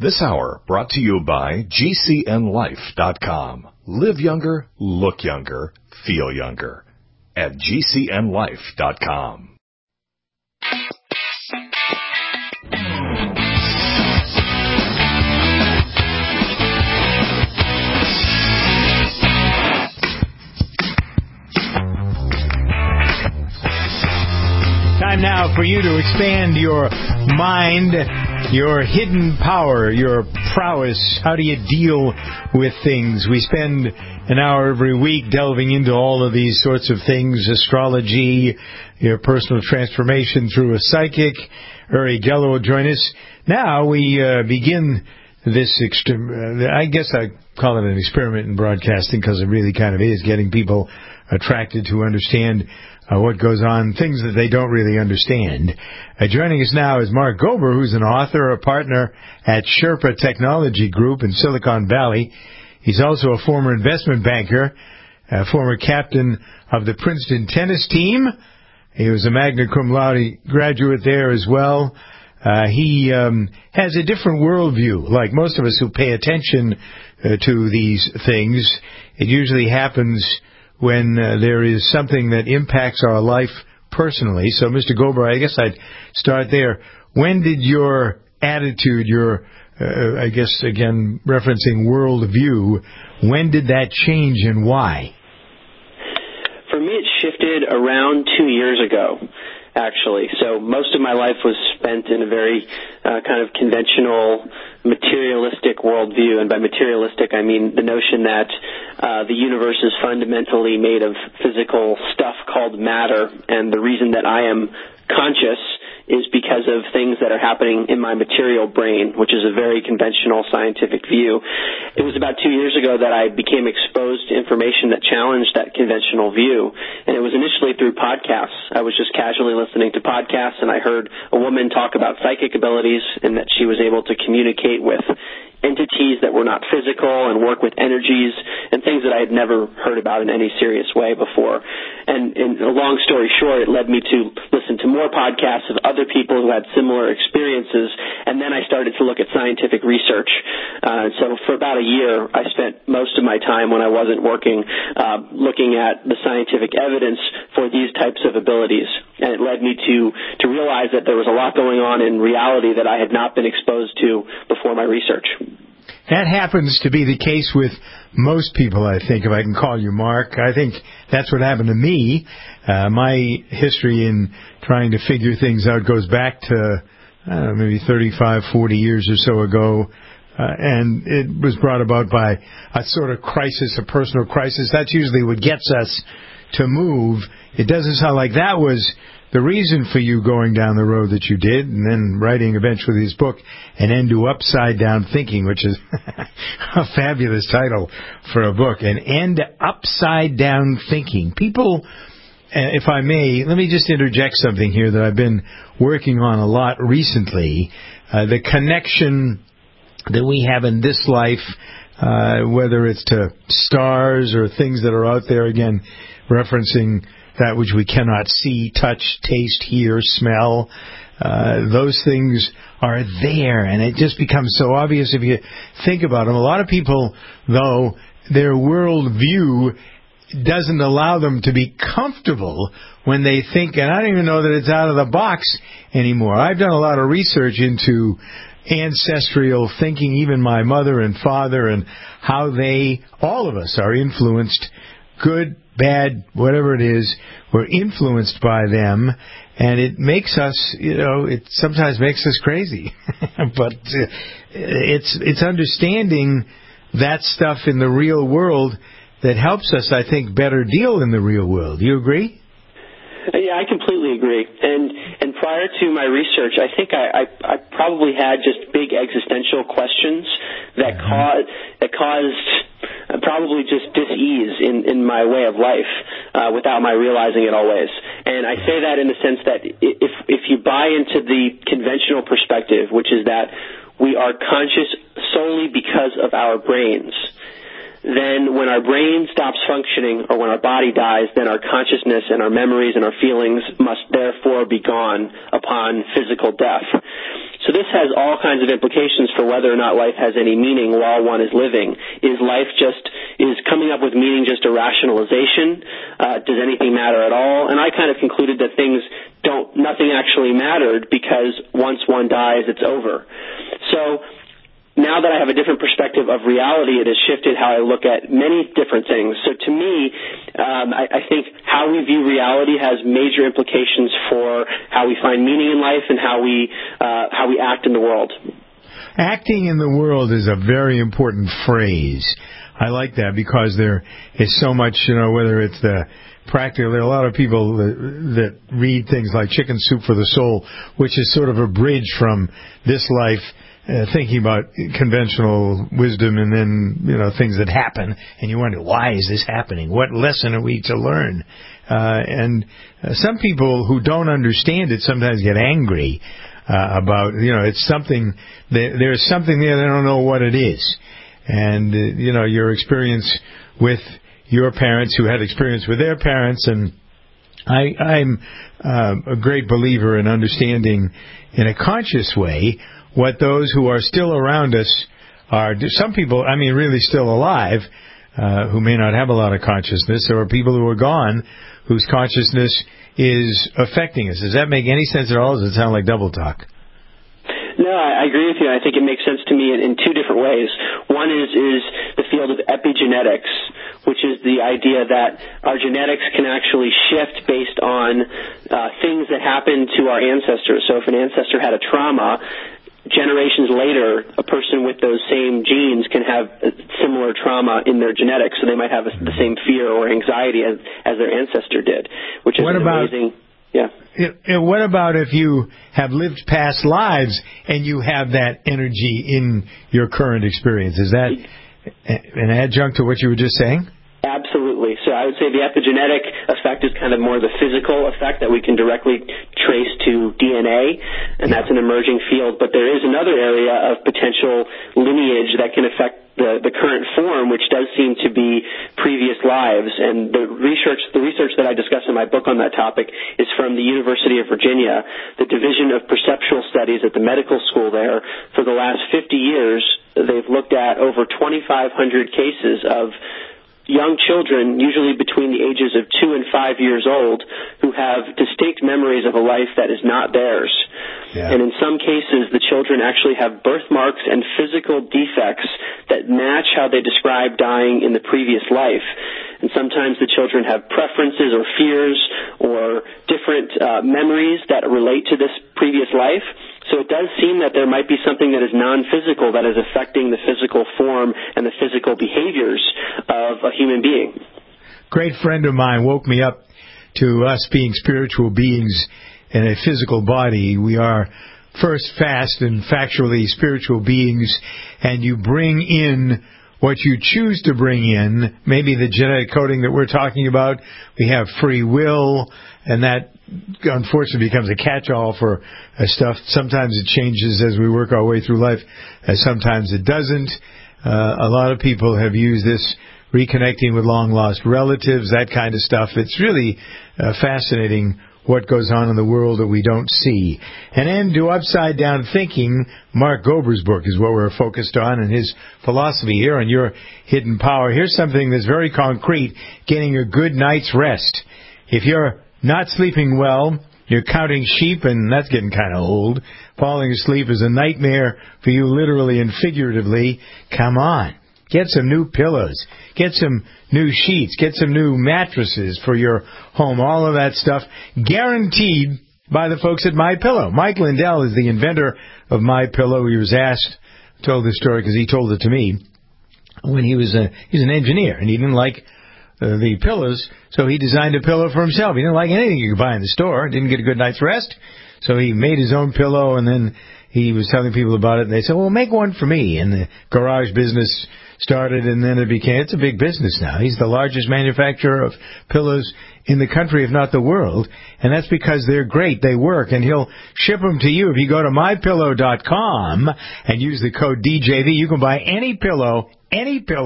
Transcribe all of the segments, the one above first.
This hour brought to you by GCNLife.com. Live younger, look younger, feel younger at GCNLife.com. Time now for you to expand your mind, your hidden power, your prowess. How do you deal with things? We spend an hour every week delving into all of these sorts of things, astrology, your personal transformation through a psychic. Uri Geller will join us. Now we begin this, I guess I call it an experiment in broadcasting because it really kind of is, getting people attracted to understand what goes on, things that they don't really understand. Joining us now is Mark Gober, who's an author, a partner at Sherpa Technology Group in Silicon Valley. He's also a former investment banker, a former captain of the Princeton tennis team. He was a magna cum laude graduate there as well. He has a different worldview. Like most of us who pay attention to these things, it usually happens when there is something that impacts our life personally. So, Mr. Gober, I guess I'd start there. When did your attitude, your, I guess, again, referencing worldview, when did that change and why? For me, it shifted around 2 years ago, actually. So most of my life was spent in a very kind of conventional, materialistic worldview. And by materialistic, I mean the notion that the universe is fundamentally made of physical stuff called matter, and the reason that I am conscious is because of things that are happening in my material brain, which is a very conventional scientific view. It was about 2 years ago that I became exposed to information that challenged that conventional view, and it was initially through podcasts. I was just casually listening to podcasts, and I heard a woman talk about psychic abilities and that she was able to communicate with entities that were not physical and work with energies and things that I had never heard about in any serious way before. And a long story short, it led me to listen to more podcasts of other people who had similar experiences, and then I started to look at scientific research. So for about a year, I spent most of my time when I wasn't working looking at the scientific evidence for these types of abilities. And it led me to realize that there was a lot going on in reality that I had not been exposed to before my research. That happens to be the case with most people, I think, if I can call you Mark. I think that's what happened to me. My history in trying to figure things out goes back to, I don't know, maybe 35, 40 years or so ago. And it was brought about by a sort of crisis, a personal crisis. That's usually what gets us to move. It doesn't sound like that was the reason for you going down the road that you did, and then writing eventually this book, An End to Upside Down Thinking, which is a fabulous title for a book. An End to Upside Down Thinking. People, if I may, let me just interject something here that I've been working on a lot recently. The connection that we have in this life, whether it's to stars or things that are out there, again, referencing that which we cannot see, touch, taste, hear, smell. Those things are there, and it just becomes so obvious if you think about them. A lot of people, though, their worldview doesn't allow them to be comfortable when they think, and I don't even know that it's out of the box anymore. I've done a lot of research into ancestral thinking, even my mother and father, and how they, all of us, are influenced, good, bad, whatever it is, we're influenced by them, and it makes us, it sometimes makes us crazy. But it's understanding that stuff in the real world that helps us, I think, better deal in the real world. Do you agree? Yeah, I completely agree. And prior to my research, I think I probably had just big existential questions that caused probably just dis-ease in my way of life without my realizing it always. And I say that in the sense that if you buy into the conventional perspective, which is that we are conscious solely because of our brains, then when our brain stops functioning or when our body dies, then our consciousness and our memories and our feelings must therefore be gone upon physical death. So this has all kinds of implications for whether or not life has any meaning while one is living. Is coming up with meaning just a rationalization? Does anything matter at all? And I kind of concluded that nothing actually mattered, because once one dies, it's over. So now that I have a different perspective of reality, it has shifted how I look at many different things. So to me, I think how we view reality has major implications for how we find meaning in life and how we act in the world. Acting in the world is a very important phrase. I like that, because there is so much, whether it's the practical, there are a lot of people that read things like Chicken Soup for the Soul, which is sort of a bridge from this life, thinking about conventional wisdom, and then, things that happen, and you wonder, why is this happening? What lesson are we to learn? And some people who don't understand it sometimes get angry about, it's something, there's something there, they don't know what it is. And, your experience with your parents who had experience with their parents, and I'm a great believer in understanding in a conscious way what those who are still around us are. Some people, really still alive, who may not have a lot of consciousness, or people who are gone whose consciousness is affecting us. Does that make any sense at all? Does it sound like double talk? No, I agree with you. I think it makes sense to me in two different ways. One is the field of epigenetics, which is the idea that our genetics can actually shift based on things that happen to our ancestors. So if an ancestor had a trauma, generations later, a person with those same genes can have similar trauma in their genetics. So they might have the same fear or anxiety as their ancestor did, which is amazing. Yeah. What about if you have lived past lives and you have that energy in your current experience? Is that an adjunct to what you were just saying? Absolutely. So I would say the epigenetic effect is kind of more the physical effect that we can directly trace to DNA, and that's an emerging field. But there is another area of potential lineage that can affect the current form, which does seem to be previous lives. And the research that I discuss in my book on that topic is from the University of Virginia, the Division of Perceptual Studies at the medical school there. For the last 50 years, they've looked at over 2,500 cases of young children, usually between the ages of 2 and 5 years old, who have distinct memories of a life that is not theirs. Yeah. And in some cases, the children actually have birthmarks and physical defects that match how they describe dying in the previous life. And sometimes the children have preferences or fears or different memories that relate to this previous life. So it does seem that there might be something that is non-physical that is affecting the physical form and the physical behaviors of a human being. Great friend of mine woke me up to us being spiritual beings in a physical body. We are first fast and factually spiritual beings, and you bring in what you choose to bring in, maybe the genetic coding that we're talking about. We have free will, and that unfortunately becomes a catch-all for stuff. Sometimes it changes as we work our way through life, and sometimes it doesn't. A lot of people have used this reconnecting with long-lost relatives, that kind of stuff. It's really fascinating what goes on in the world that we don't see. And then to Upside Down Thinking, Mark Gober's book is what we're focused on, and his philosophy here on your hidden power. Here's something that's very concrete, getting a good night's rest. If you're not sleeping well, you're counting sheep, and that's getting kind of old. Falling asleep is a nightmare for you literally and figuratively. Come on. Get some new pillows. Get some new sheets. Get some new mattresses for your home. All of that stuff guaranteed by the folks at MyPillow. Mike Lindell is the inventor of MyPillow. He was asked, told this story because he told it to me, when he's an engineer, and he didn't like the pillows, so he designed a pillow for himself. He didn't like anything you could buy in the store. Didn't get a good night's rest, so he made his own pillow, and then he was telling people about it, and they said, well, make one for me. And the garage business started, and then it's a big business now. He's the largest manufacturer of pillows in the country, if not the world, and that's because they're great. They work, and he'll ship them to you. If you go to mypillow.com and use the code DJV, you can buy any pillow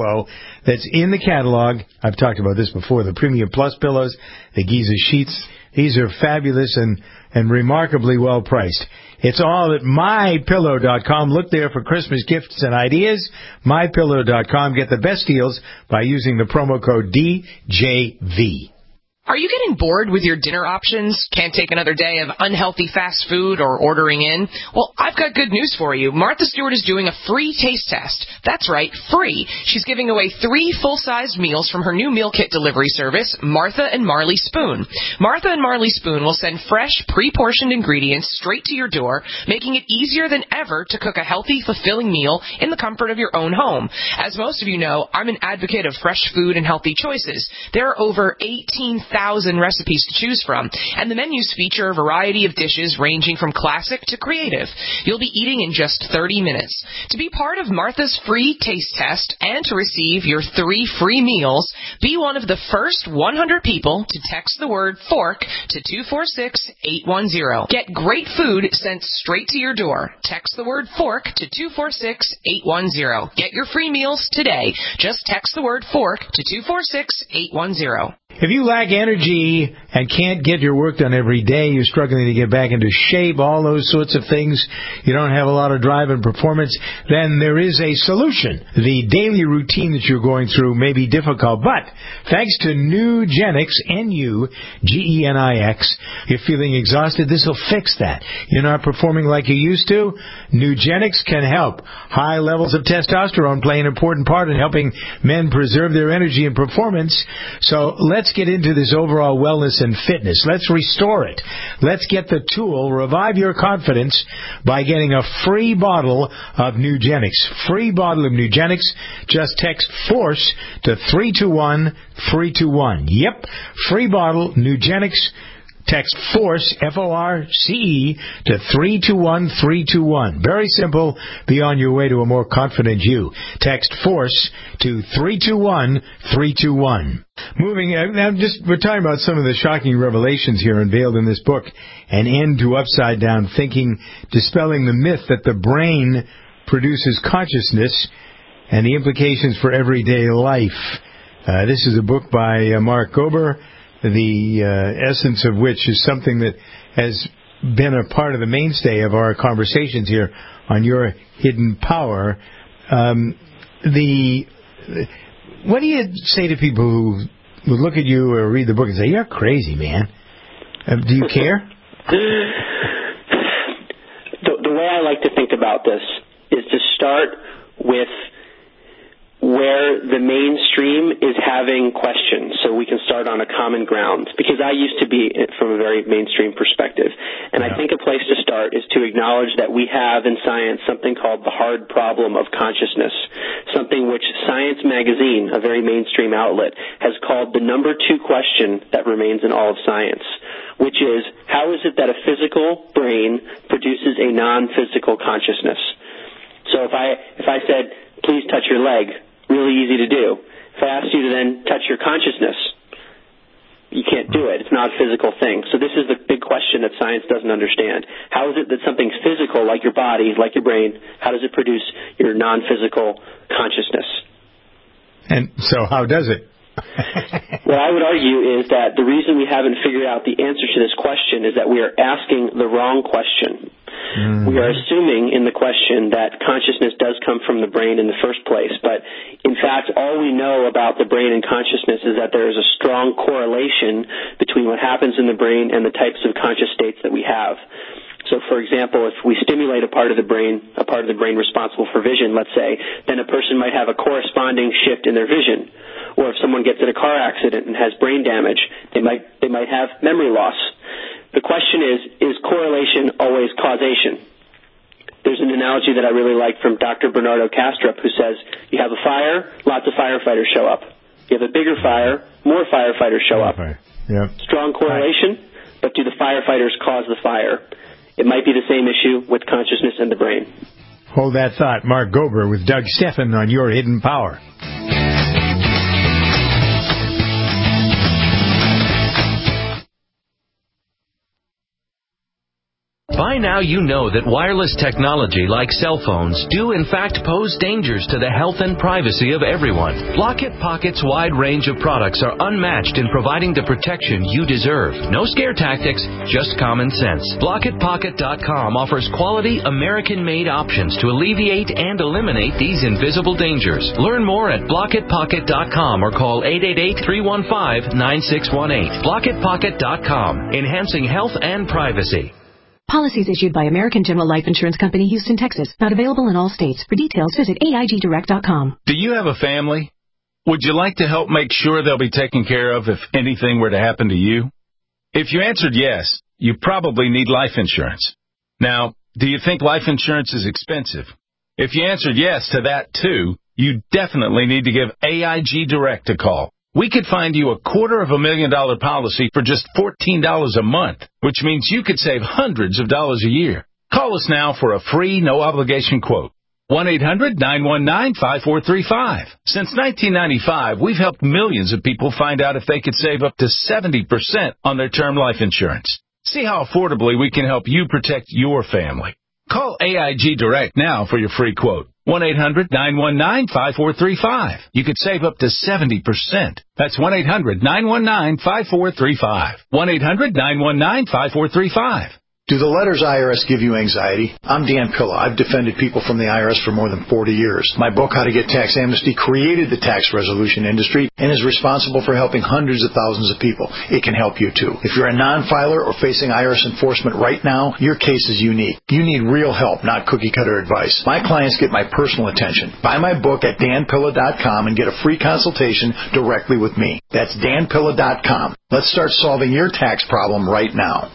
that's in the catalog. I've talked about this before, the Premium Plus pillows, the Giza sheets, These are fabulous and remarkably well priced. It's all at MyPillow.com. Look there for Christmas gifts and ideas. MyPillow.com. Get the best deals by using the promo code DJV. Are you getting bored with your dinner options? Can't take another day of unhealthy fast food or ordering in? Well, I've got good news for you. Martha Stewart is doing a free taste test. That's right, free. She's giving away 3 full-sized meals from her new meal kit delivery service, Martha and Marley Spoon. Martha and Marley Spoon will send fresh, pre-portioned ingredients straight to your door, making it easier than ever to cook a healthy, fulfilling meal in the comfort of your own home. As most of you know, I'm an advocate of fresh food and healthy choices. There are over 18,000 recipes to choose from, and the menus feature a variety of dishes ranging from classic to creative. You'll be eating in just 30 minutes. To be part of Martha's free taste test and to receive your 3 free meals, be one of the first 100 people to text the word FORK to 246-810. Get great food sent straight to your door. Text the word FORK to 246-810. Get your free meals today. Just text the word FORK to 246-810. If you lack energy and can't get your work done every day, you're struggling to get back into shape, all those sorts of things, you don't have a lot of drive and performance, then there is a solution. The daily routine that you're going through may be difficult, but thanks to Nugenix, Nugenix, you're feeling exhausted, this will fix that. You're not performing like you used to? Nugenix can help. High levels of testosterone play an important part in helping men preserve their energy and performance, so let's get into this overall wellness and fitness. Let's restore it. Let's get the tool, revive your confidence, by getting a free bottle of Nugenix. Free bottle of Nugenix. Just text FORCE to 321-321. Yep, free bottle, Nugenix. Text FORCE, F-O-R-C-E, to 321-321. Very simple. Be on your way to a more confident you. Text FORCE to 321-321. We're talking about some of the shocking revelations here unveiled in this book, An End to Upside Down Thinking, dispelling the myth that the brain produces consciousness and the implications for everyday life. This is a book by Mark Gober, the essence of which is something that has been a part of the mainstay of our conversations here on Your Hidden Power. What do you say to people who look at you or read the book and say, "You're crazy, man"? Do you care? The way I like to think about this is to start with where the mainstream is having questions, so we can start on a common ground, because I used to be from a very mainstream perspective. And I think a place to start is to acknowledge that we have in science something called the hard problem of consciousness, something which Science Magazine, a very mainstream outlet, has called the number 2 question that remains in all of science, which is, how is it that a physical brain produces a non-physical consciousness? So if I said, please touch your leg, really easy to do. If I asked you to then touch your consciousness, you can't do it. It's not a physical thing. So this is the big question that science doesn't understand. How is it that something physical, like your body, like your brain, how does it produce your non-physical consciousness? And so how does it? What I would argue is that the reason we haven't figured out the answer to this question is that we are asking the wrong question. Mm-hmm. We are assuming in the question that consciousness does come from the brain in the first place, but in fact all we know about the brain and consciousness is that there is a strong correlation between what happens in the brain and the types of conscious states that we have. So, for example, if we stimulate a part of the brain responsible for vision, let's say, then a person might have a corresponding shift in their vision. Or if someone gets in a car accident and has brain damage, they might have memory loss. The question is correlation always causation? There's an analogy that I really like from Dr. Bernardo Kastrup, who says, you have a fire, lots of firefighters show up. You have a bigger fire, more firefighters show up. Yep. Strong correlation, but do the firefighters cause the fire? It might be the same issue with consciousness and the brain. Hold that thought. Mark Gober with Doug Stephan on Your Hidden Power. By now you know that wireless technology like cell phones do in fact pose dangers to the health and privacy of everyone. Blockit Pocket's wide range of products are unmatched in providing the protection you deserve. No scare tactics, just common sense. BlockitPocket.com offers quality American-made options to alleviate and eliminate these invisible dangers. Learn more at BlockitPocket.com or call 888-315-9618. BlockitPocket.com, enhancing health and privacy. Policies issued by American General Life Insurance Company, Houston, Texas. Not available in all states. For details, visit AIGDirect.com. Do you have a family? Would you like to help make sure they'll be taken care of if anything were to happen to you? If you answered yes, you probably need life insurance. Now, do you think life insurance is expensive? If you answered yes to that too, you definitely need to give AIG Direct a call. We could find you a $250,000 policy for just $14 a month, which means you could save hundreds of dollars a year. Call us now for a free, no-obligation quote. 1-800-919-5435. Since 1995, we've helped millions of people find out if they could save up to 70% on their term life insurance. See how affordably we can help you protect your family. Call AIG Direct now for your free quote. 1-800-919-5435. You could save up to 70%. That's 1-800-919-5435. 1-800-919-5435. Do the letters IRS give you anxiety? I'm Dan Pilla. I've defended people from the IRS for more than 40 years. My book, How to Get Tax Amnesty, created the tax resolution industry and is responsible for helping hundreds of thousands of people. It can help you, too. If you're a non-filer or facing IRS enforcement right now, your case is unique. You need real help, not cookie-cutter advice. My clients get my personal attention. Buy my book at danpilla.com and get a free consultation directly with me. That's danpilla.com. Let's start solving your tax problem right now.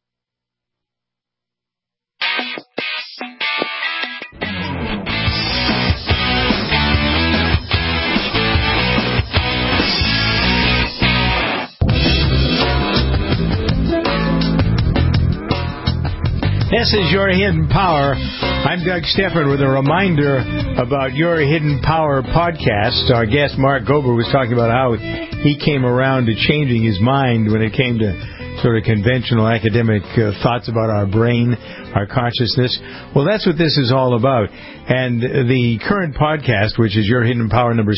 This is Your Hidden Power. I'm Doug Stephan with a reminder about Your Hidden Power podcast. Our guest, Mark Gober, was talking about how he came around to changing his mind when it came to sort of conventional academic thoughts about our brain, our consciousness. Well, that's what this is all about. And the current podcast, which is Your Hidden Power number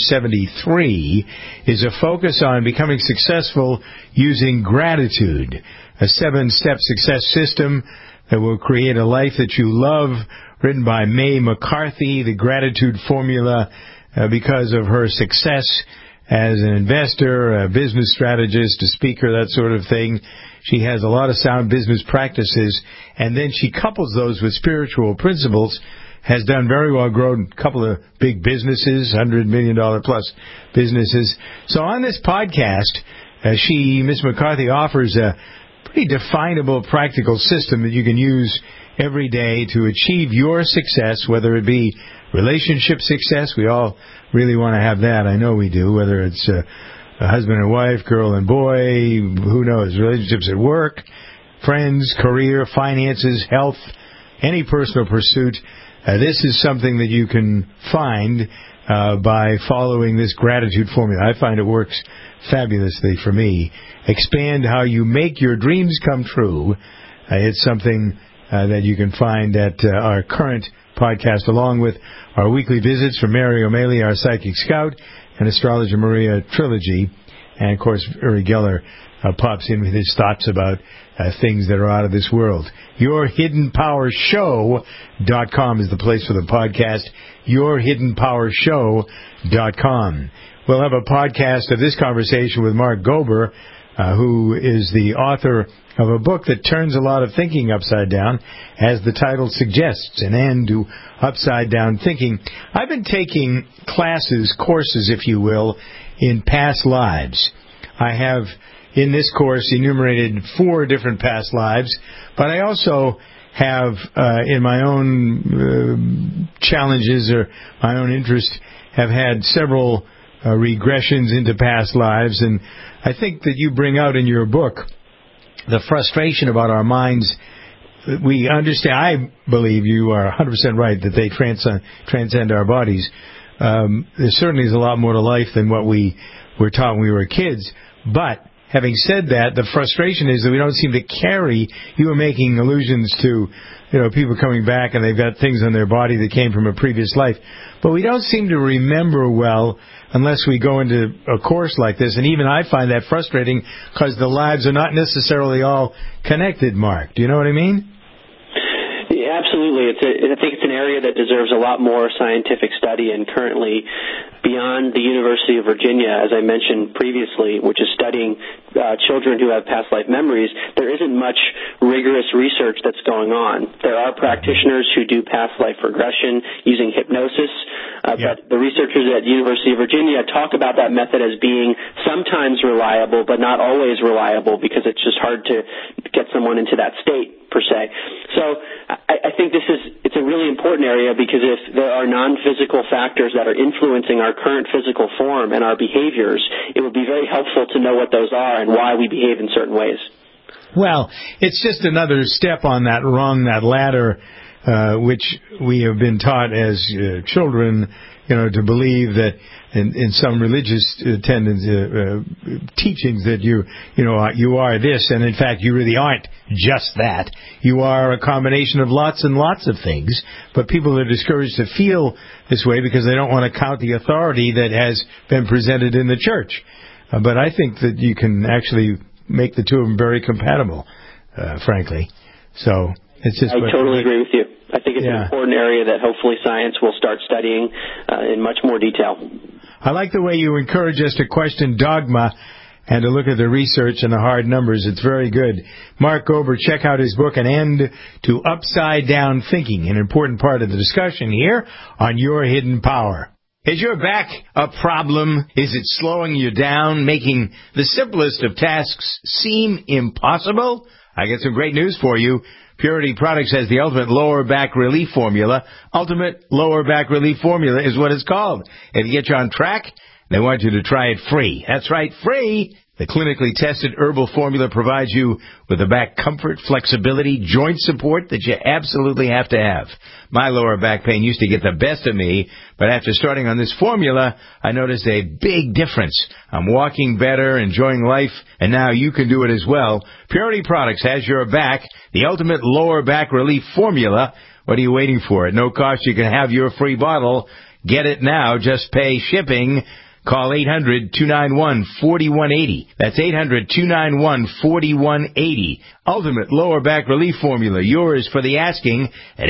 73, is a focus on becoming successful using gratitude, a 7-step success system that will create a life that you love, written by Mae McCarthy, the gratitude formula, because of her success as an investor, a business strategist, a speaker, that sort of thing. She has a lot of sound business practices, and then she couples those with spiritual principles, has done very well, grown a couple of big businesses, $100 million plus businesses. So on this podcast, Miss McCarthy offers a pretty definable, practical system that you can use every day to achieve your success, whether it be relationship success. We all really want to have that. I know we do, whether it's a husband and wife, girl and boy, who knows, relationships at work, friends, career, finances, health, any personal pursuit. This is something that you can find by following this gratitude formula. I find it works fabulously for me. Expand how you make your dreams come true. It's something that you can find at our current podcast, along with our weekly visits from Mary O'Malley, our psychic scout, and Astrologer Maria Trilogy. And, of course, Uri Geller pops in with his thoughts about things that are out of this world. YourHiddenPowerShow.com is the place for the podcast. YourHiddenPowerShow.com. We'll have a podcast of this conversation with Mark Gober, who is the author of a book that turns a lot of thinking upside down, as the title suggests, an end to upside down thinking. I've been taking courses, if you will, in past lives. I have, in this course, enumerated 4 different past lives, but I also have, in my own challenges or my own interest, have had several regressions into past lives, and I think that you bring out in your book the frustration about our minds. We understand, I believe you are 100% right, that they transcend our bodies. There certainly is a lot more to life than what we were taught when we were kids, but having said that, the frustration is that we don't seem to carry. You were making allusions to, people coming back and they've got things on their body that came from a previous life. But we don't seem to remember well unless we go into a course like this. And even I find that frustrating because the lives are not necessarily all connected, Mark. Do you know what I mean? Yeah, absolutely. I think it's an area that deserves a lot more scientific study, and currently beyond the University of Virginia, as I mentioned previously, which is studying children who have past life memories, there isn't much rigorous research that's going on. There are practitioners who do past life regression using hypnosis, but the researchers at the University of Virginia talk about that method as being sometimes reliable, but not always reliable, because it's just hard to get someone into that state, per se. So I think it's a really important area, because if there are non-physical factors that are influencing our current physical form and our behaviors, it would be very helpful to know what those are and why we behave in certain ways. Well, it's just another step on that rung, that ladder, which we have been taught as children, to believe that in some religious teachings that you are this, and in fact you really aren't just that. You are a combination of lots and lots of things, but people are discouraged to feel this way because they don't want to count the authority that has been presented in the church. But I think that you can actually make the two of them very compatible, frankly. So it's just. I totally agree with you. I think it's an important area that hopefully science will start studying in much more detail. I like the way you encourage us to question dogma and to look at the research and the hard numbers. It's very good. Mark Gober, check out his book, An End to Upside Down Thinking, an important part of the discussion here on Your Hidden Power. Is your back a problem? Is it slowing you down, making the simplest of tasks seem impossible? I got some great news for you. Purity Products has the Ultimate Lower Back Relief Formula. Ultimate Lower Back Relief Formula is what it's called. If you get you on track, they want you to try it free. That's right, free. The clinically tested herbal formula provides you with the back comfort, flexibility, joint support that you absolutely have to have. My lower back pain used to get the best of me, but after starting on this formula, I noticed a big difference. I'm walking better, enjoying life, and now you can do it as well. Purity Products has your back, the Ultimate Lower Back Relief Formula. What are you waiting for? At no cost, you can have your free bottle. Get it now. Just pay shipping. Call 800-291-4180. That's 800-291-4180. Ultimate Lower Back Relief Formula. Yours for the asking at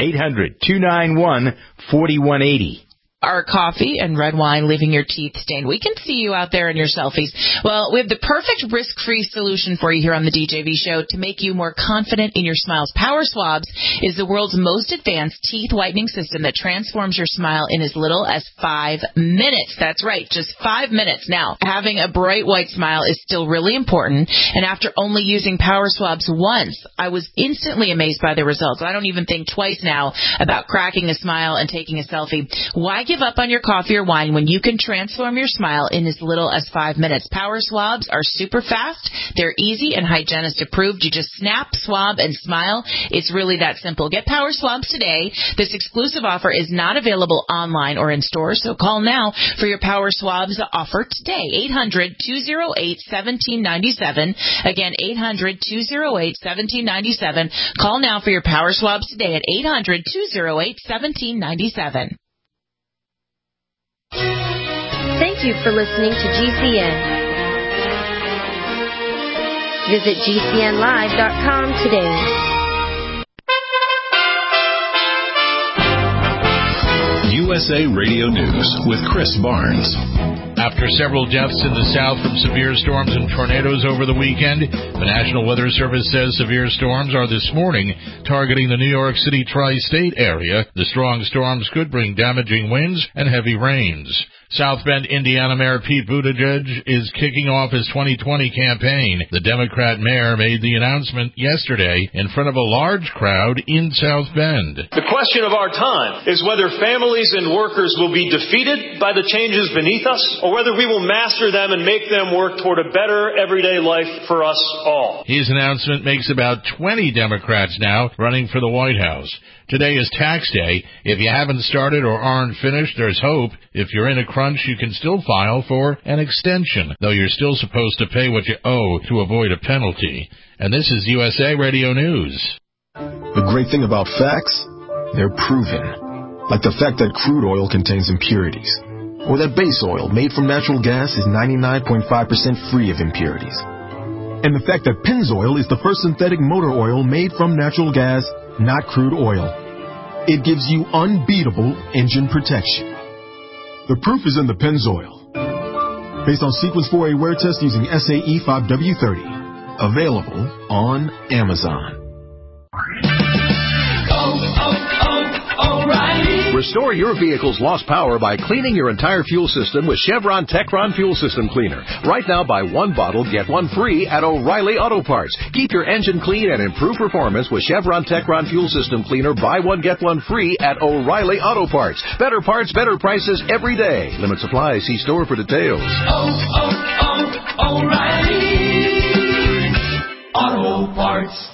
800-291-4180. Are coffee and red wine leaving your teeth stained? We can see you out there in your selfies. Well, we have the perfect risk-free solution for you here on the DJV Show to make you more confident in your smiles. Power Swabs is the world's most advanced teeth whitening system that transforms your smile in as little as 5 minutes. That's right, just 5 minutes. Now, having a bright white smile is still really important, and after only using Power Swabs once, I was instantly amazed by the results. I don't even think twice now about cracking a smile and taking a selfie. Why give up on your coffee or wine when you can transform your smile in as little as 5 minutes? Power Swabs are super fast. They're easy and hygienist approved. You just snap, swab, and smile. It's really that simple. Get Power Swabs today. This exclusive offer is not available online or in stores, so call now for your Power Swabs offer today. 800-208-1797. Again, 800-208-1797. Call now for your Power Swabs today at 800-208-1797. Thank you for listening to GCN. Visit GCNlive.com today. USA Radio News with Chris Barnes. After several deaths in the South from severe storms and tornadoes over the weekend, the National Weather Service says severe storms are this morning targeting the New York City tri-state area. The strong storms could bring damaging winds and heavy rains. South Bend, Indiana Mayor Pete Buttigieg is kicking off his 2020 campaign. The Democrat mayor made the announcement yesterday in front of a large crowd in South Bend. The question of our time is whether families and workers will be defeated by the changes beneath us or whether we will master them and make them work toward a better everyday life for us all. His announcement makes about 20 Democrats now running for the White House. Today is tax day. If you haven't started or aren't finished, there's hope. If you're in a crunch, you can still file for an extension, though you're still supposed to pay what you owe to avoid a penalty. And this is USA Radio News. The great thing about facts, they're proven. Like the fact that crude oil contains impurities, or that base oil made from natural gas is 99.5% free of impurities. And the fact that Pennzoil is the first synthetic motor oil made from natural gas, not crude oil. It gives you unbeatable engine protection. The proof is in the Pennzoil. Based on Sequence 4A wear test using SAE 5W30. Available on Amazon. O'Reilly. Restore your vehicle's lost power by cleaning your entire fuel system with Chevron Techron Fuel System Cleaner. Right now, buy one bottle, get one free at O'Reilly Auto Parts. Keep your engine clean and improve performance with Chevron Techron Fuel System Cleaner. Buy one, get one free at O'Reilly Auto Parts. Better parts, better prices every day. Limit supply. See store for details. O'Reilly Auto Parts.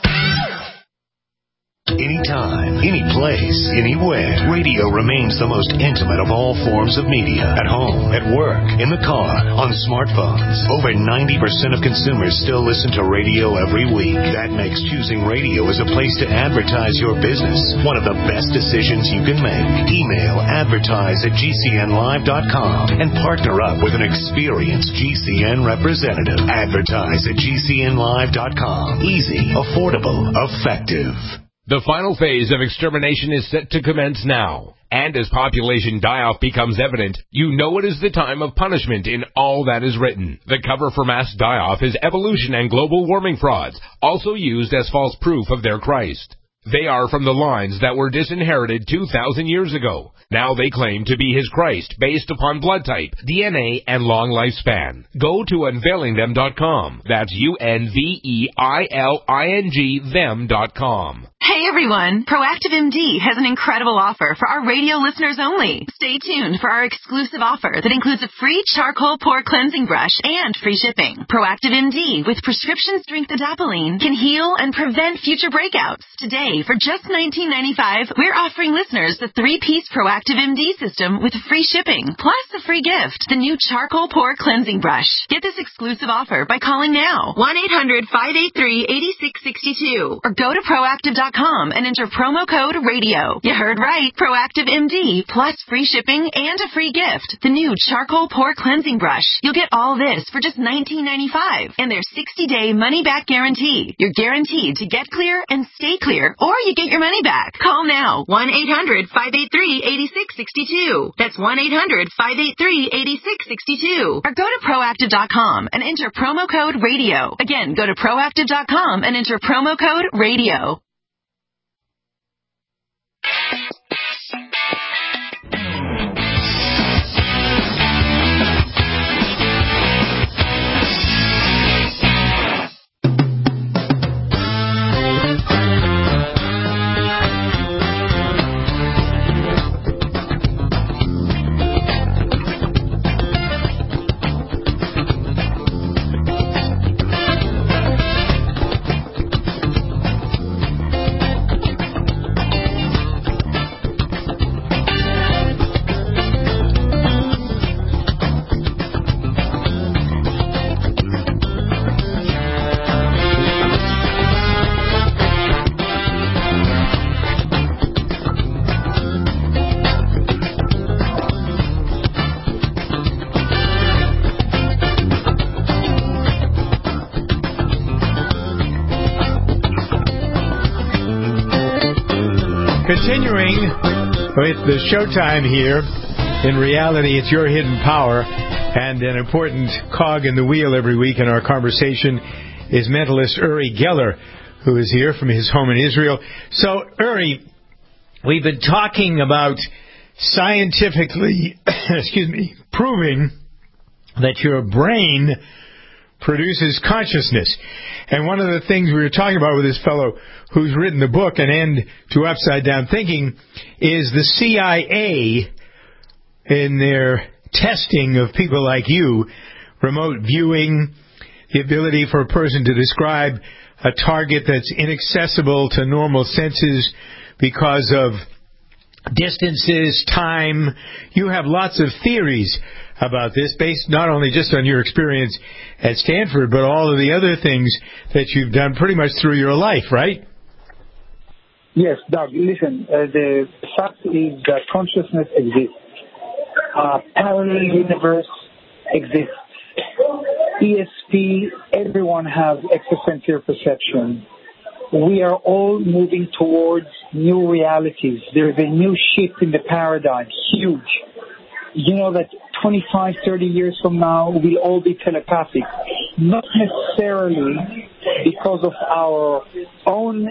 Anytime, any place, anywhere, radio remains the most intimate of all forms of media. At home, at work, in the car, on smartphones. Over 90% of consumers still listen to radio every week. That makes choosing radio as a place to advertise your business one of the best decisions you can make. Email advertise@gcnlive.com and partner up with an experienced GCN representative. Advertise@gcnlive.com. Easy, affordable, effective. The final phase of extermination is set to commence now. And as population die-off becomes evident, you know it is the time of punishment in all that is written. The cover for mass die-off is evolution and global warming frauds, also used as false proof of their Christ. They are from the lines that were disinherited 2,000 years ago. Now they claim to be his Christ based upon blood type, DNA, and long lifespan. Go to unveilingthem.com. That's UNVEILING them.com. Hey everyone, Proactive MD has an incredible offer for our radio listeners only. Stay tuned for our exclusive offer that includes a free charcoal pore cleansing brush and free shipping. Proactive MD with prescription strength adapalene can heal and prevent future breakouts. Today, for just $19.95, we're offering listeners the 3-piece Proactive MD system with free shipping, plus a free gift, the new charcoal pore cleansing brush. Get this exclusive offer by calling now, 1-800-583-8662, or go to proactive.com and enter promo code RADIO. You heard right, Proactive MD, plus free shipping and a free gift, the new charcoal pore cleansing brush. You'll get all this for just $19.95 and their 60-day money-back guarantee. You're guaranteed to get clear and stay clear, or you get your money back. Call now, 1-800-583-8662. That's 1-800-583-8662. Or go to proactive.com and enter promo code RADIO. Again, go to proactive.com and enter promo code RADIO. Continuing with the showtime here, in reality, it's your hidden power, and an important cog in the wheel every week in our conversation is mentalist Uri Geller, who is here from his home in Israel. So, Uri, we've been talking about scientifically, proving that your brain produces consciousness. And one of the things we were talking about with this fellow who's written the book, An End to Upside Down Thinking, is the CIA in their testing of people like you, remote viewing, the ability for a person to describe a target that's inaccessible to normal senses because of distances, time. You have lots of theories about this based not only just on your experience at Stanford, but all of the other things that you've done pretty much through your life, right? Yes, Doug, listen, the fact is that consciousness exists. Parallel universe exists. ESP, everyone has extrasensorial perception. We are all moving towards new realities. There is a new shift in the paradigm, huge. You know that 25, 30 years from now, we'll all be telepathic. Not necessarily because of our own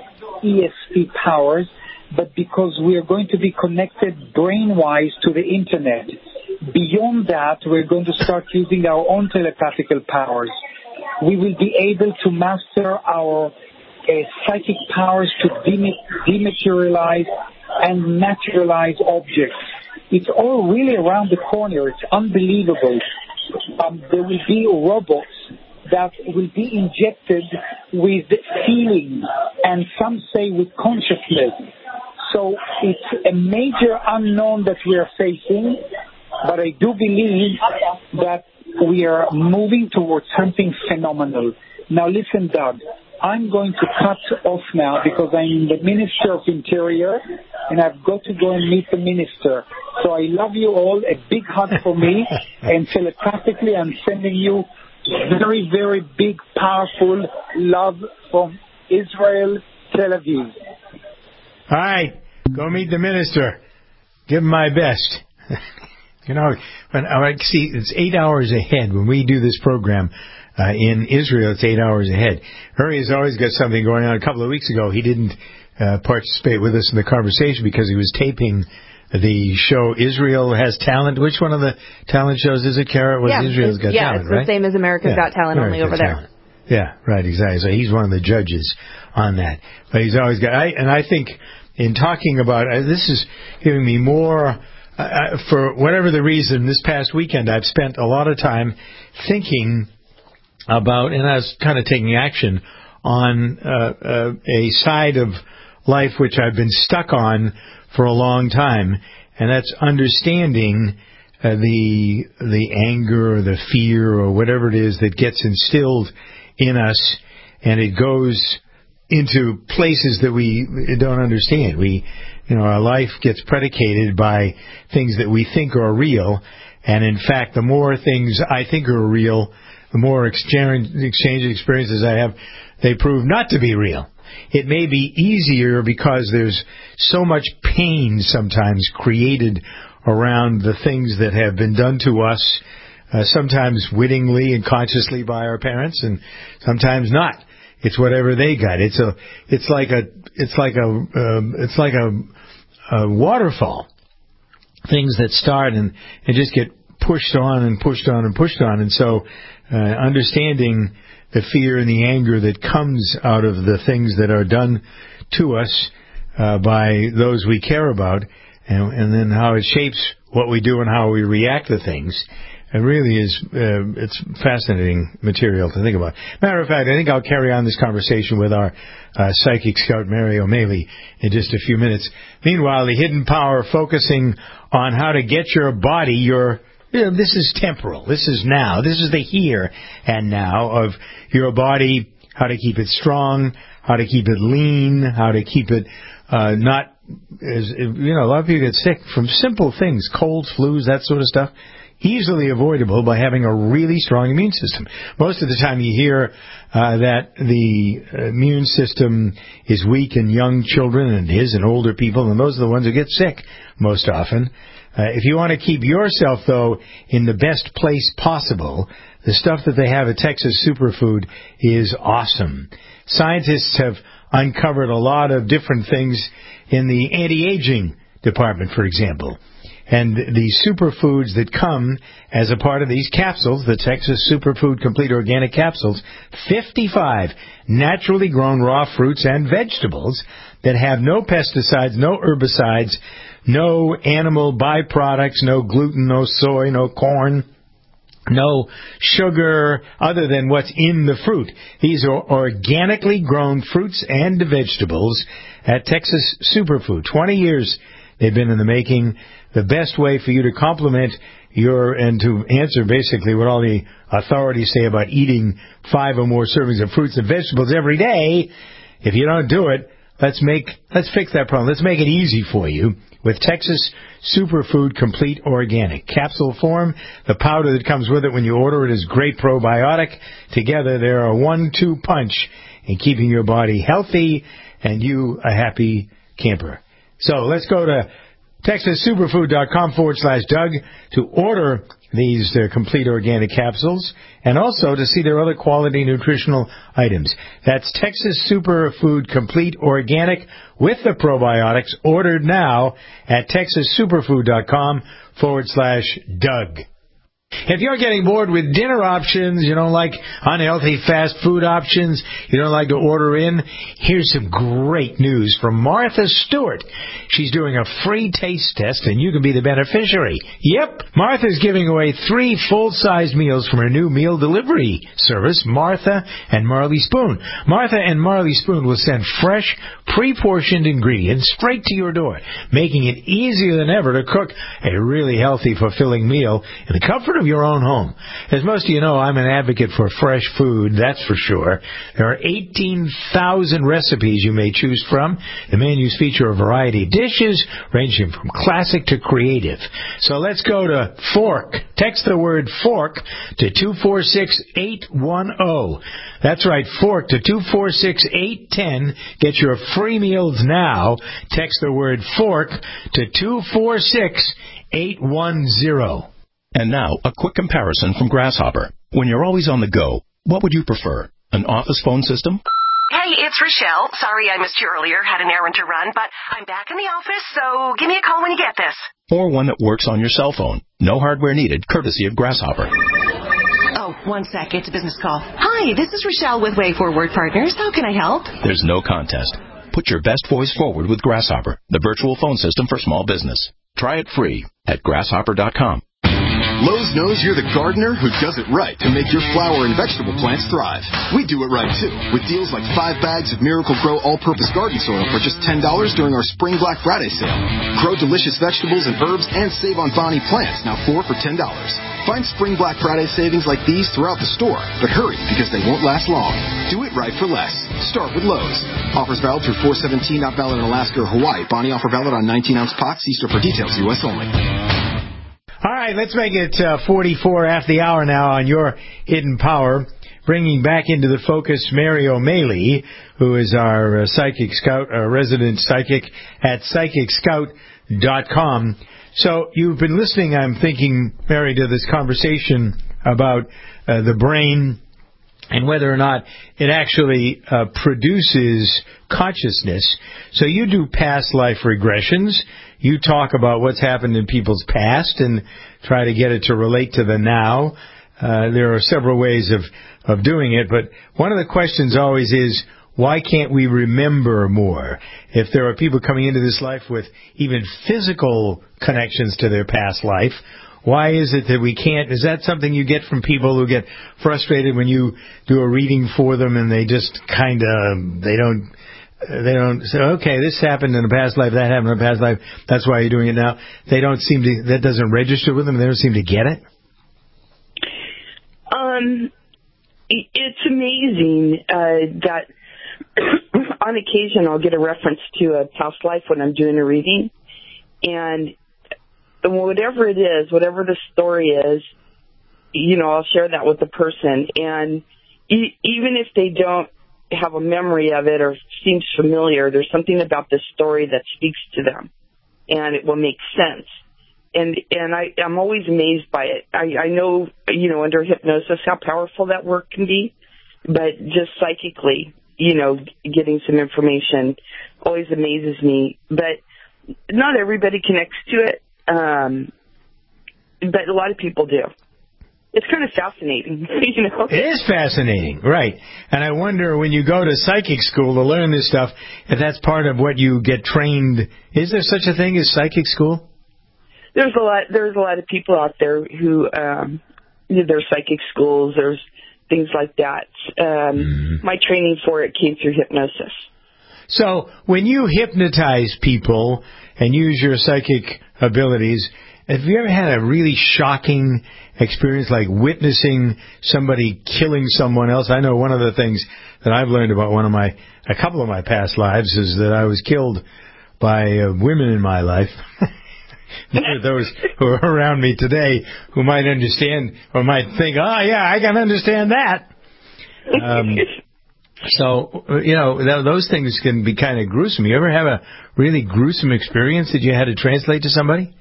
ESP powers, but because we are going to be connected brain-wise to the Internet. Beyond that, we're going to start using our own telepathical powers. We will be able to master our psychic powers to dematerialize and materialize objects. It's all really around the corner. It's unbelievable. There will be robots that will be injected with feeling, and some say with consciousness. So it's a major unknown that we are facing, but I do believe that we are moving towards something phenomenal. Now listen, Doug, I'm going to cut off now because I'm the Minister of Interior and I've got to go and meet the Minister. So I love you all. A big hug for me. And telepathically, I'm sending you very, very big, powerful love from Israel, Tel Aviv. All right. Go meet the Minister. Give him my best. You know, when I see it's 8 hours ahead when we do this program. In Israel, it's 8 hours ahead. Uri has always got something going on. A couple of weeks ago, he didn't participate with us in the conversation because he was taping the show Israel Has Talent. Which one of the talent shows is it, Kara? Israel's Got Talent, right? It's the same as America's Got Talent, only over there. Yeah, right, exactly. So he's one of the judges on that. But he's always got... I think in talking about... this is giving me more... for whatever the reason, this past weekend, I've spent a lot of time thinking... about, and I was kind of taking action on a side of life which I've been stuck on for a long time, and that's understanding the anger or the fear or whatever it is that gets instilled in us, and it goes into places that we don't understand. Our life gets predicated by things that we think are real, and in fact, the more things I think are real, the more exchange experiences I have, they prove not to be real. It may be easier because there's so much pain sometimes created around the things that have been done to us, sometimes wittingly and consciously by our parents, and sometimes not. It's whatever they got. It's like a waterfall. Things that start and just get pushed on and pushed on and pushed on, and so. Understanding the fear and the anger that comes out of the things that are done to us by those we care about, and then how it shapes what we do and how we react to things. It really is, it's fascinating material to think about. Matter of fact, I think I'll carry on this conversation with our psychic scout, Mary O'Malley, in just a few minutes. Meanwhile, the hidden power focusing on how to get your body, this is temporal. This is now. This is the here and now of your body, how to keep it strong, how to keep it lean, how to keep it not, a lot of people get sick from simple things, colds, flus, that sort of stuff, easily avoidable by having a really strong immune system. Most of the time you hear that the immune system is weak in young children, and it is in older people, and those are the ones who get sick most often. If you want to keep yourself, though, in the best place possible, the stuff that they have at Texas Superfood is awesome. Scientists have uncovered a lot of different things in the anti-aging department, for example. And the superfoods that come as a part of these capsules, the Texas Superfood Complete Organic Capsules, 55 naturally grown raw fruits and vegetables that have no pesticides, no herbicides, no animal byproducts, no gluten, no soy, no corn, no sugar other than what's in the fruit. These are organically grown fruits and vegetables at Texas Superfood. 20 years they've been in the making. The best way for you to complement and to answer basically what all the authorities say about eating 5 or more servings of fruits and vegetables every day. If you don't do it, let's fix that problem. Let's make it easy for you with Texas Superfood Complete Organic. Capsule form, the powder that comes with it when you order it is great probiotic. Together, they're a 1-2 punch in keeping your body healthy and you a happy camper. So let's go to TexasSuperfood.com/Doug to order these complete organic capsules and also to see their other quality nutritional items. That's Texas Superfood Complete Organic with the probiotics, ordered now at TexasSuperfood.com/Doug. If you're getting bored with dinner options, you don't like unhealthy fast food options, you don't like to order in, here's some great news from Martha Stewart. She's doing a free taste test, and you can be the beneficiary. Yep, Martha's giving away 3 full-size meals from her new meal delivery service, Martha and Marley Spoon. Martha and Marley Spoon will send fresh, pre-portioned ingredients straight to your door, making it easier than ever to cook a really healthy, fulfilling meal in the comfort of your own home. As most of you know, I'm an advocate for fresh food, that's for sure. There are 18,000 recipes you may choose from. The menus feature a variety of dishes, ranging from classic to creative. So let's go to Fork. Text the word Fork to 246-810. That's right, Fork to 246-810. Get your free meals now. Text the word Fork to 246-810. And now, a quick comparison from Grasshopper. When you're always on the go, what would you prefer? An office phone system? Hey, it's Rochelle. Sorry I missed you earlier. Had an errand to run, but I'm back in the office, so give me a call when you get this. Or one that works on your cell phone. No hardware needed, courtesy of Grasshopper. Oh, one sec. It's a business call. Hi, this is Rochelle with Way Forward Partners. How can I help? There's no contest. Put your best voice forward with Grasshopper, the virtual phone system for small business. Try it free at grasshopper.com. Lowe's knows you're the gardener who does it right to make your flower and vegetable plants thrive. We do it right, too, with deals like 5 bags of Miracle Grow all-purpose garden soil for just $10 during our Spring Black Friday sale. Grow delicious vegetables and herbs and save on Bonnie plants, now 4 for $10. Find Spring Black Friday savings like these throughout the store, but hurry because they won't last long. Do it right for less. Start with Lowe's. Offers valid through 4/17, not valid in Alaska or Hawaii. Bonnie offer valid on 19-ounce pots. See store for details, U.S. only. All right, let's make it 44 after the hour now on your Hidden Power, bringing back into the focus Mary O'Malley, who is our psychic scout, our resident psychic at PsychicScout.com. So you've been listening, I'm thinking, Mary, to this conversation about the brain and whether or not it actually produces consciousness. So you do past life regressions. You talk about what's happened in people's past and try to get it to relate to the now. There are several ways of doing it, but one of the questions always is, why can't we remember more? If there are people coming into this life with even physical connections to their past life, why is it that we can't? Is that something you get from people who get frustrated when you do a reading for them and they just kind of, they don't say, okay, this happened in a past life, that happened in a past life, that's why you're doing it now. They don't seem to, that doesn't register with them, they don't seem to get it? It's amazing that on occasion I'll get a reference to a past life when I'm doing a reading, and whatever it is, whatever the story is, I'll share that with the person, and even if they don't have a memory of it or seems familiar, there's something about this story that speaks to them, and it will make sense. And I'm always amazed by it. I know, under hypnosis how powerful that work can be, but just psychically, getting some information always amazes me. But not everybody connects to it, but a lot of people do. it's kind of fascinating. You know? It is fascinating, right? And I wonder when you go to psychic school to learn this stuff, if that's part of what you get trained. Is there such a thing as psychic school? There's a lot of people out there who there's psychic schools. There's things like that. My training for it came through hypnosis. So when you hypnotize people and use your psychic abilities, have you ever had a really shocking experience, like witnessing somebody killing someone else? I know one of the things that I've learned about a couple of my past lives is that I was killed by women in my life. There are those who are around me today who might understand or might think, oh, yeah, I can understand that. So, those things can be kind of gruesome. You ever have a really gruesome experience that you had to translate to somebody?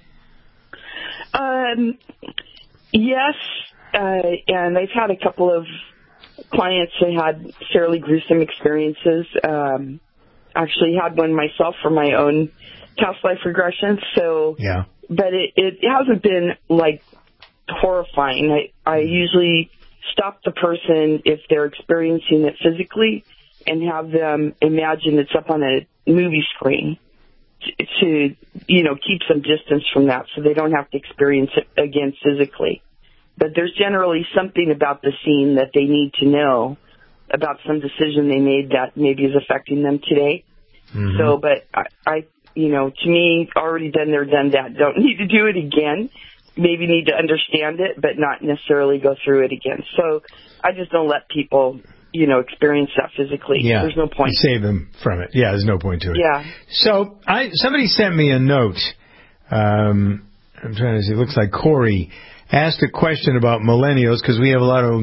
Yes, and I've had a couple of clients that had fairly gruesome experiences. Actually had one myself for my own past life regression. So, yeah. But it hasn't been like horrifying. I usually stop the person if they're experiencing it physically and have them imagine it's up on a movie screen to keep some distance from that so they don't have to experience it again physically. But there's generally something about the scene that they need to know about some decision they made that maybe is affecting them today. Mm-hmm. So, but I to me, already done there, done that. Don't need to do it again. Maybe need to understand it, but not necessarily go through it again. So I just don't let people, experience that physically. Yeah. There's no point. Save them from it. Yeah, there's no point to it. Yeah. So somebody sent me a note. I'm trying to see. It looks like Corey asked a question about millennials because we have a lot of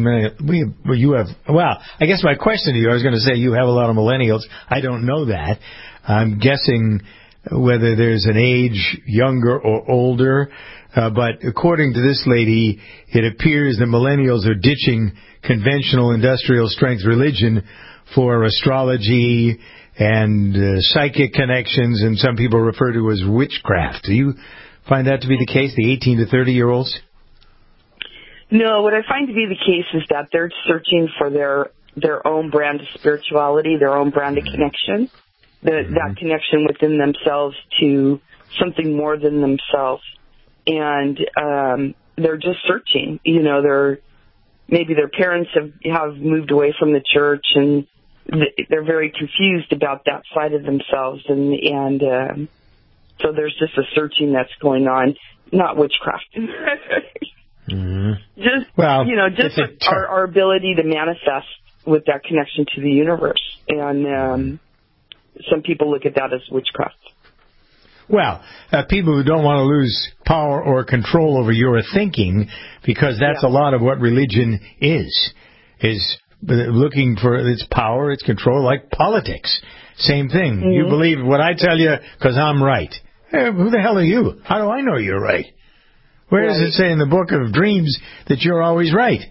I guess my question to you, I was going to say you have a lot of millennials. I don't know that. I'm guessing whether there's an age younger or older. But according to this lady, it appears that millennials are ditching conventional industrial strength religion for astrology and psychic connections, and some people refer to as witchcraft. Do you find that to be the case, the 18 to 30-year-olds? No, what I find to be the case is that they're searching for their own brand of spirituality, their own brand of connection, that connection within themselves to something more than themselves. And they're just searching. Maybe their parents have moved away from the church, and they're very confused about that side of themselves. And so there's just a searching that's going on, not witchcraft. Mm-hmm. Just our ability to manifest with that connection to the universe. And some people look at that as witchcraft. Well, people who don't want to lose power or control over your thinking, because that's a lot of what religion is looking for its power, its control, like politics. Same thing. Mm-hmm. You believe what I tell you because I'm right. Hey, who the hell are you? How do I know you're right? Where does it say in the Book of Dreams that you're always right?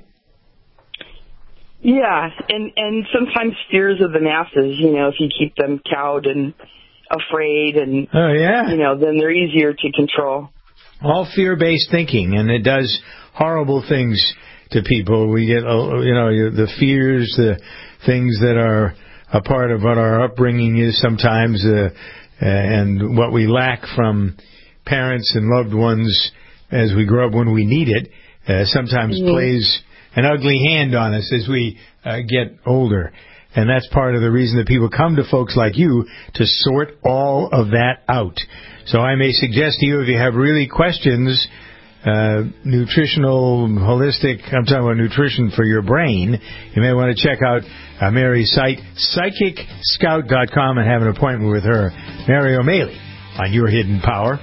Yeah, and sometimes fears of the masses, if you keep them cowed and afraid and, then they're easier to control. All fear-based thinking, and it does horrible things to people. We get, the fears, the things that are a part of what our upbringing is sometimes, and what we lack from parents and loved ones as we grow up when we need it, sometimes plays an ugly hand on us as we get older. And that's part of the reason that people come to folks like you to sort all of that out. So I may suggest to you, if you have really questions, nutritional, holistic, I'm talking about nutrition for your brain, you may want to check out Mary's site, PsychicScout.com, and have an appointment with her, Mary O'Malley, on Your Hidden Power.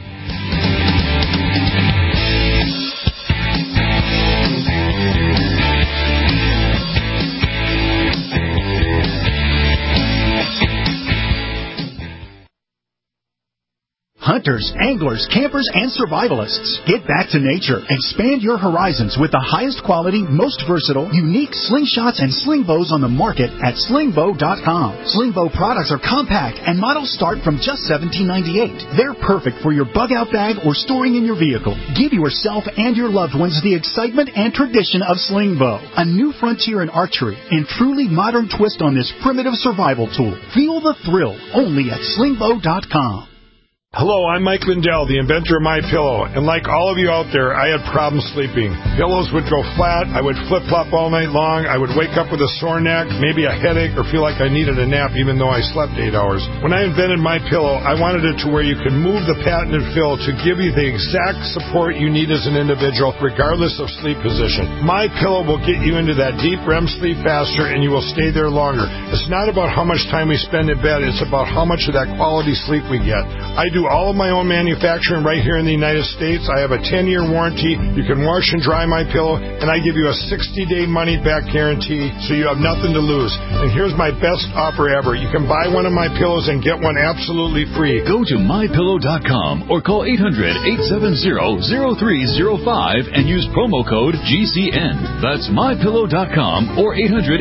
hunters, anglers, campers, and survivalists. Get back to nature. Expand your horizons with the highest quality, most versatile, unique slingshots and sling bows on the market at slingbow.com. Slingbow products are compact and models start from just $17.98. They're perfect for your bug out bag or storing in your vehicle. Give yourself and your loved ones the excitement and tradition of Slingbow, a new frontier in archery and truly modern twist on this primitive survival tool. Feel the thrill only at slingbow.com. Hello, I'm Mike Lindell, the inventor of MyPillow, and like all of you out there, I had problems sleeping. Pillows would go flat, I would flip-flop all night long, I would wake up with a sore neck, maybe a headache, or feel like I needed a nap even though I slept 8 hours. When I invented MyPillow, I wanted it to where you could move the patented fill to give you the exact support you need as an individual, regardless of sleep position. MyPillow will get you into that deep REM sleep faster, and you will stay there longer. It's not about how much time we spend in bed, it's about how much of that quality sleep we get. I do all of my own manufacturing right here in the United States. I have a 10-year warranty. You can wash and dry MyPillow, and I give you a 60-day money-back guarantee, so you have nothing to lose. And here's my best offer ever. You can buy one of my pillows and get one absolutely free. Go to MyPillow.com or call 800-870-0305 and use promo code GCN. That's MyPillow.com or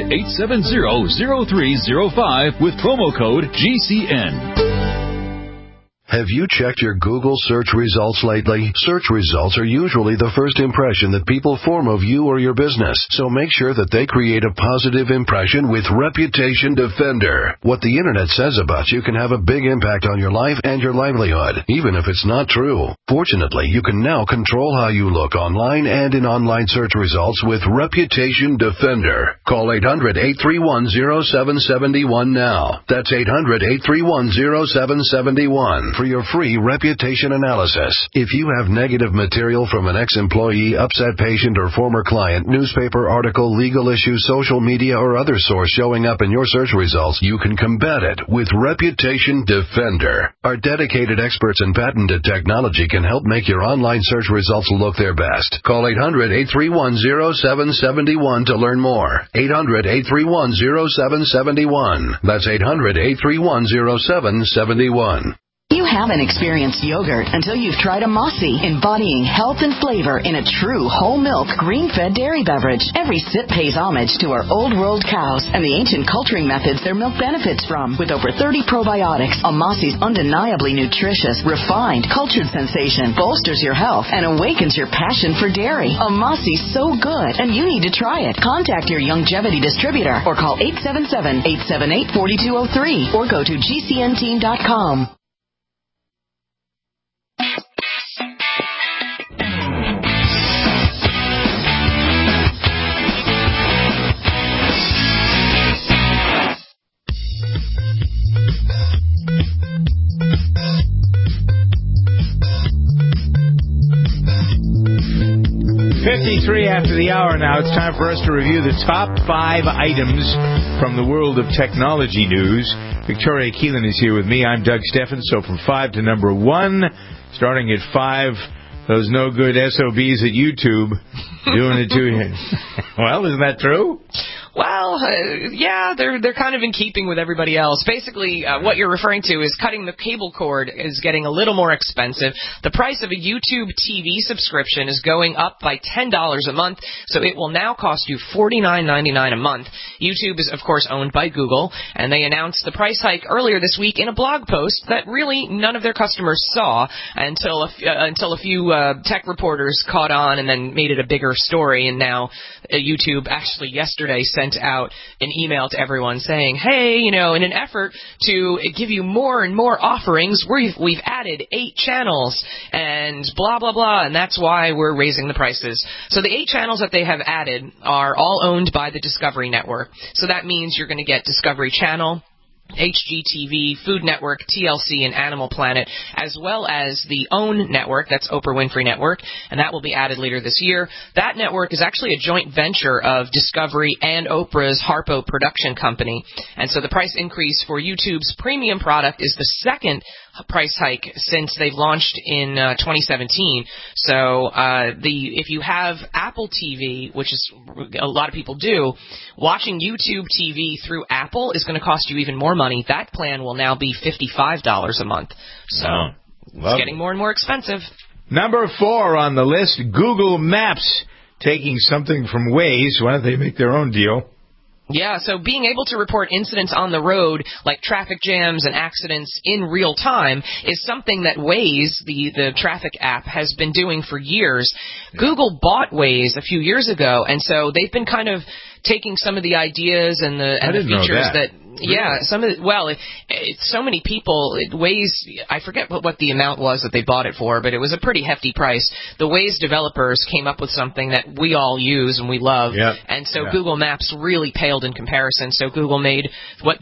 800-870-0305 with promo code GCN. Have you checked your Google search results lately? Search results are usually the first impression that people form of you or your business, so make sure that they create a positive impression with Reputation Defender. What the internet says about you can have a big impact on your life and your livelihood, even if it's not true. Fortunately, you can now control how you look online and in online search results with Reputation Defender. Call 800-831-0771 now. That's 800-831-0771. For your free reputation analysis. If you have negative material from an ex-employee, upset patient, or former client, newspaper article, legal issue, social media, or other source showing up in your search results, you can combat it with Reputation Defender. Our dedicated experts in patented technology can help make your online search results look their best. Call 800-831-0771 to learn more. 800-831-0771. That's 800-831-0771. You haven't experienced yogurt until you've tried a Mossy, embodying health and flavor in a true whole milk, green-fed dairy beverage. Every sip pays homage to our old world cows and the ancient culturing methods their milk benefits from. With over 30 probiotics, a Mossy's undeniably nutritious, refined, cultured sensation bolsters your health and awakens your passion for dairy. A Mossy's so good, and you need to try it. Contact your Youngevity distributor or call 877-878-4203 or go to GCNteam.com. After the hour now, it's time for us to review the top 5 items from the world of technology news. Victoria Keelan is here with me. I'm Doug Steffens. So from 5 to number 1, starting at 5, those no good SOBs at YouTube doing it to you. Well, isn't that true? Well, yeah, they're kind of in keeping with everybody else. Basically, what you're referring to is cutting the cable cord is getting a little more expensive. The price of a YouTube TV subscription is going up by $10 a month, so it will now cost you $49.99 a month. YouTube is, of course, owned by Google, and they announced the price hike earlier this week in a blog post that really none of their customers saw until a few tech reporters caught on and then made it a bigger story, and now YouTube actually yesterday sent out an email to everyone saying, hey, in an effort to give you more and more offerings, we've added 8 channels and blah, blah, blah, and that's why we're raising the prices. So the 8 channels that they have added are all owned by the Discovery Network. So that means you're going to get Discovery Channel, HGTV, Food Network, TLC, and Animal Planet, as well as the OWN network, that's Oprah Winfrey Network, and that will be added later this year. That network is actually a joint venture of Discovery and Oprah's Harpo production company, and so the price increase for YouTube's premium product is the second price hike since they've launched in 2017. So if you have Apple TV, which is a lot of people do, watching YouTube TV through Apple is going to cost you even more money. That plan will now be $55 a month. So It's getting more and more expensive. Number 4 on the list, Google Maps, taking something from Waze. Why don't they make their own deal? Yeah, so being able to report incidents on the road, like traffic jams and accidents in real time, is something that Waze, the traffic app, has been doing for years. Yeah. Google bought Waze a few years ago, and so they've been kind of taking some of the ideas and the features that yeah, some of so many people, Waze, I forget what the amount was that they bought it for, but it was a pretty hefty price. The Waze developers came up with something that we all use and we love, and so Google Maps really paled in comparison. So Google did what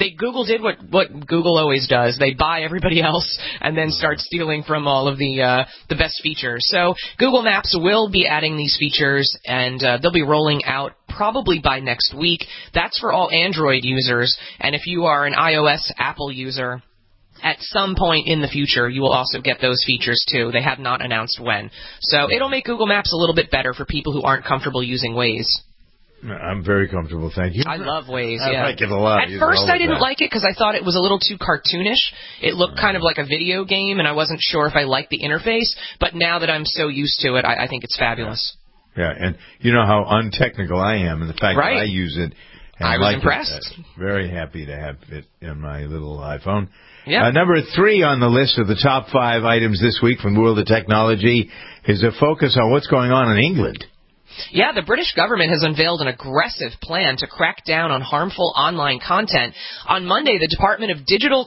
Google always does. They buy everybody else and then start stealing from all of the best features. So Google Maps will be adding these features, and they'll be rolling out probably by next week. That's for all Android users, and if you are an iOS Apple user, at some point in the future, you will also get those features too. They have not announced when. So it'll make Google Maps a little bit better for people who aren't comfortable using Waze. I'm very comfortable, thank you. I love Waze, I like it a lot. At first I didn't like it because I thought it was a little too cartoonish. It looked kind of like a video game, and I wasn't sure if I liked the interface. But now that I'm so used to it, I think it's fabulous. Yeah, and you know how untechnical I am, and the fact that I use it. And I was impressed. Very happy to have it in my little iPhone. Yeah. Number 3 on the list of the top 5 items this week from the world of technology is a focus on what's going on in England. Yeah, the British government has unveiled an aggressive plan to crack down on harmful online content. On Monday, the Department of Digital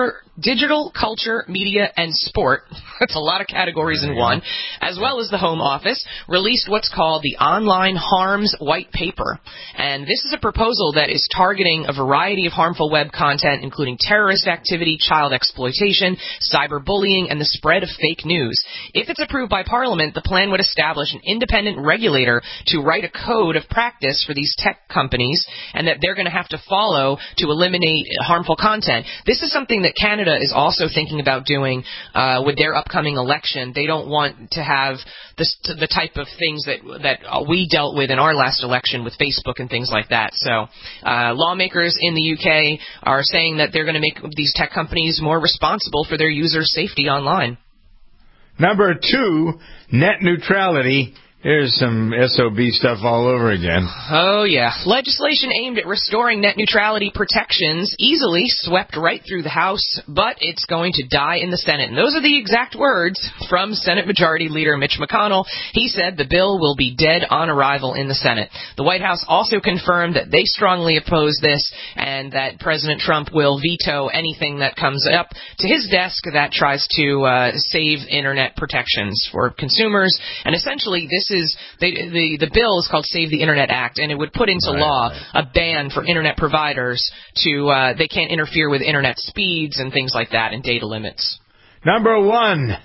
Culture, Media and Sport, that's a lot of categories in one, as well as the Home Office, released what's called the Online Harms White Paper. And this is a proposal that is targeting a variety of harmful web content, including terrorist activity, child exploitation, cyberbullying, and the spread of fake news. If it's approved by Parliament, the plan would establish an independent regulator to write a code of practice for these tech companies, and that they're going to have to follow to eliminate harmful content. This is something that Canada is also thinking about doing with their upcoming election. They don't want to have the type of things that we dealt with in our last election with Facebook and things like that. So lawmakers in the UK are saying that they're going to make these tech companies more responsible for their users' safety online. Number 2, net neutrality. Here's some SOB stuff all over again. Oh, yeah. Legislation aimed at restoring net neutrality protections easily swept right through the House, but it's going to die in the Senate. And those are the exact words from Senate Majority Leader Mitch McConnell. He said the bill will be dead on arrival in the Senate. The White House also confirmed that they strongly oppose this and that President Trump will veto anything that comes up to his desk that tries to save Internet protections for consumers. And essentially, this is the bill is called Save the Internet Act, and it would put into law a ban for Internet providers to they can't interfere with Internet speeds and things like that and data limits. Number 1.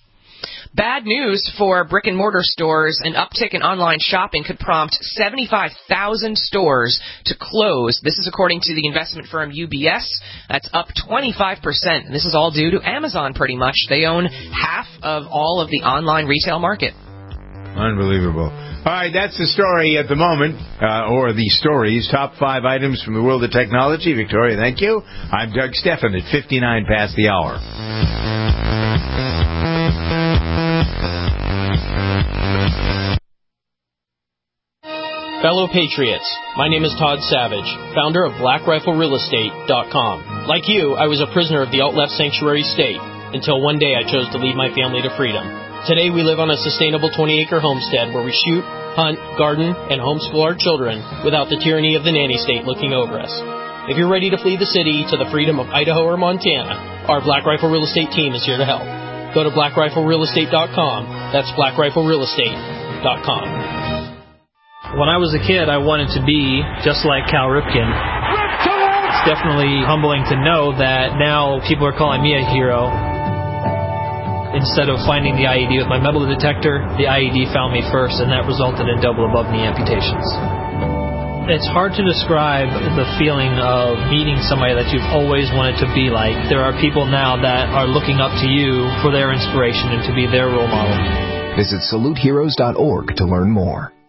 Bad news for brick-and-mortar stores. An uptick in online shopping could prompt 75,000 stores to close. This is according to the investment firm UBS. That's up 25%. And this is all due to Amazon, pretty much. They own half of all of the online retail market. Unbelievable. All right, that's the story at the moment, or the stories. Top 5 items from the world of technology. Victoria, thank you. I'm Doug Stephan at 59 past the hour. Fellow Patriots, my name is Todd Savage, founder of BlackRifleRealEstate.com. Like you, I was a prisoner of the alt-left sanctuary state until one day I chose to lead my family to freedom. Today we live on a sustainable 20-acre homestead where we shoot, hunt, garden, and homeschool our children without the tyranny of the nanny state looking over us. If you're ready to flee the city to the freedom of Idaho or Montana, our Black Rifle Real Estate team is here to help. Go to BlackRifleRealEstate.com. That's BlackRifleRealEstate.com. When I was a kid, I wanted to be just like Cal Ripken. It's definitely humbling to know that now people are calling me a hero. Instead of finding the IED with my metal detector, the IED found me first, and that resulted in double above-knee amputations. It's hard to describe the feeling of meeting somebody that you've always wanted to be like. There are people now that are looking up to you for their inspiration and to be their role model. Visit SaluteHeroes.org to learn more.